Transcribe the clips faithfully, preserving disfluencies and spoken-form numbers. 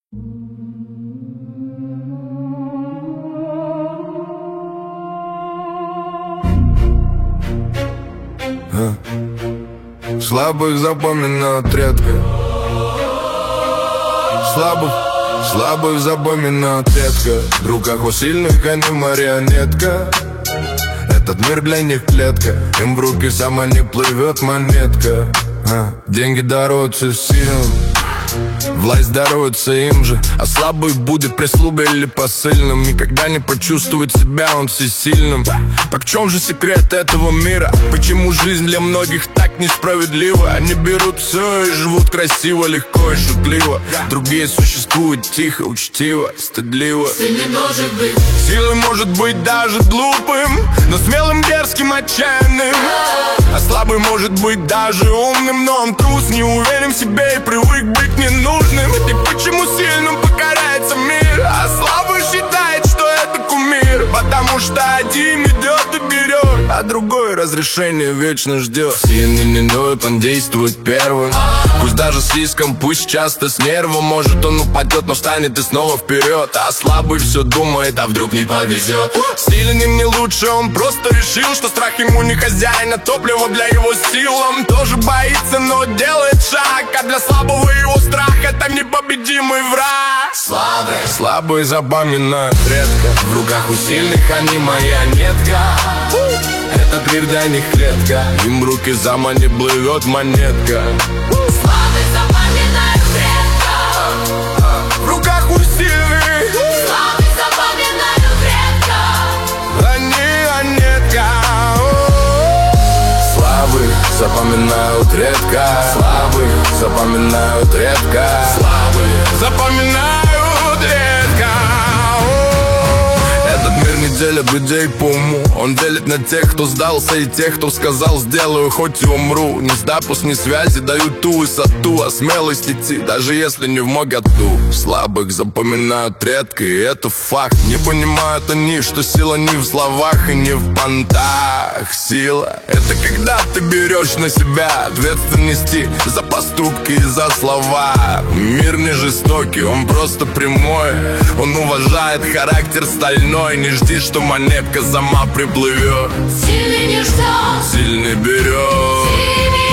А? Слабых запоминают редко. Слабых, слабых запоминают редко. В руках у сильных они марионетка. Этот мир для них клетка. Им в руки сама не плывет монетка. а? Деньги даруются силам, власть даруется им же. А слабый будет прислугой или посыльным. Никогда не почувствует себя он всесильным. Так в чем же секрет этого мира? Почему жизнь для многих так несправедлива? Они берут все и живут красиво, легко и шутливо. Другие существуют тихо, учтиво, стыдливо. Силой может быть даже глупым, но смелым, дерзким, отчаянным. А слабый может быть даже умным, но он трус, не уверен в себе и привык быть ненужным. И почему сильным покоряется мир, а слабый считает, что это кумир? Потому что один идет и берет, а другой разрешение вечно ждет. Сильный не ноет, он действует первым. Пусть даже с риском, пусть часто с нервом. Может он упадет, но встанет и снова вперед. А слабый все думает, а вдруг не повезет. Сильный не лучше, он просто решил, что страх ему не хозяин, а топливо для его сил. Он тоже боится, но делает шаг, а для слабого его страх — это непобедимый враг. Слабый, слабый запоминают редко. В руках у сильных они марионетка. Этот мир для них клетка. Им в руки сама не плывет монетка. Слабый запоминают редко. В руках у сильных Слабый запоминают редко. они монетка. Слабых запоминают редко. Слабых запоминают редко. Слабые запоминают редко. Этот мир не делит людей по уму. Он делит на тех, кто сдался, и тех, кто сказал: сделаю, хоть и умру. Ни статус, ни связи дают ту высоту, а смелость идти, даже если не в моготу. Слабых запоминают редко, и это факт. Не понимают они, что сила не в словах и не в понтах. Сила — это когда ты берешь на себя ответственности за поступки и за слова. Мир не жестокий, он просто прямой. Он уважает характер стальной. Не жди, что монетка сама приплывет. Сильный не ждет, Сильный берет. сильный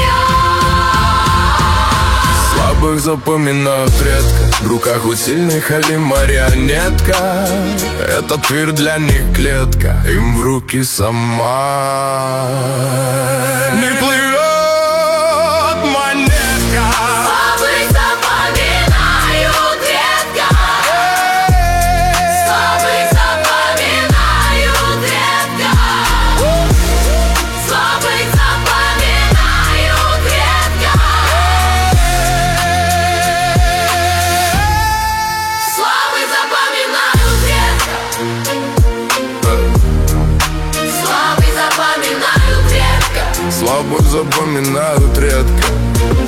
Слабых запоминают редко. В руках у сильных али марионетка. Этот мир для них клетка. Им в руки сама не плывет монетка. Слабый запоминают редко. Слабый запоминают редко. Слабый запоминают редко. Слабый запоминают редко. Слабый запоминают редко. Слабых запоминают редко.